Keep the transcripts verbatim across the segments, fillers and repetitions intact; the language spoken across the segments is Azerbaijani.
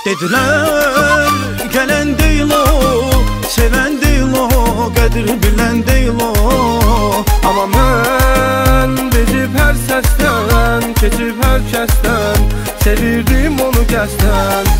Dediler gelen değil o, seven değil o, qədir bilən değil o. Amma mən bezib hər səsdən, keçib hər kəsdən, sevirdim onu qəsdən.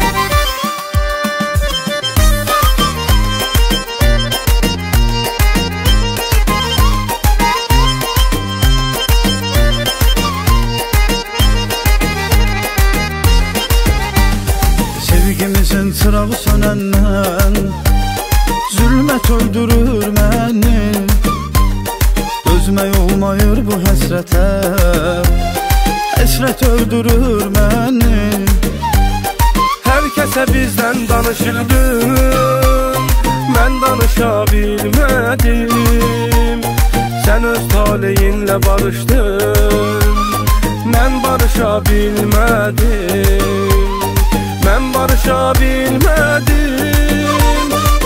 Sevgimizin çırağı sönəndən zülmət öldürür məni. Dözmək olmayır bu həsrətə, həsrət öldürür məni. Hər kəsə bizdən danışırdın, mən danışa bilmədim. Sən öz taleyinlə barışdın, mən barışa bilmədim. Mən barışa bilmədim.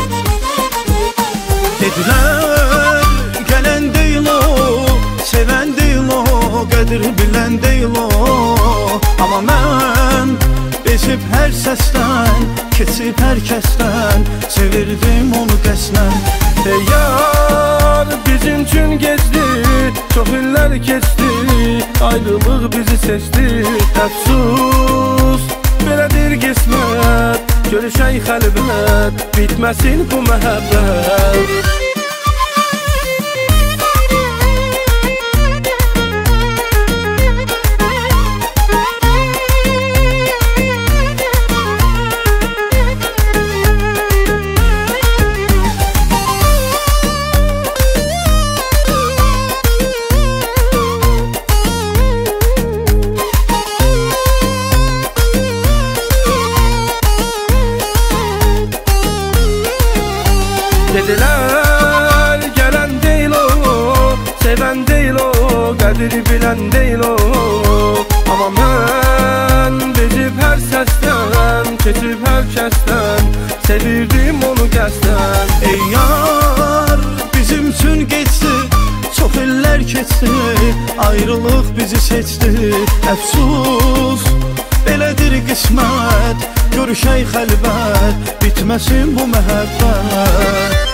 Dedilər gələn deyil o, sevən deyil o, qədir bilən deyil o. Amma mən bezib hər səsdən, keçib hər kəsdən, sevirdim onu qəsdən. Ey yar, bizim üçün geçdi, çox illər keçdi, ayrılıq bizi seçdi. Əfsus, belədir qismət, görüşək xəlbət, bitməsin bu məhəbbət. Dediler gelen değil o, seven değil o, qədri bilən değil o. Amma mən bezib hər səsdən, keçib hər kəsdən, sevirdim onu qəsdən. Ey yar, bizim üçün geçdi, çox illər keçdi, ayrılıq bizi seçdi. Əfsus, belədir qismət, görüşək xəlbət, bitməsin bu məhəbbət.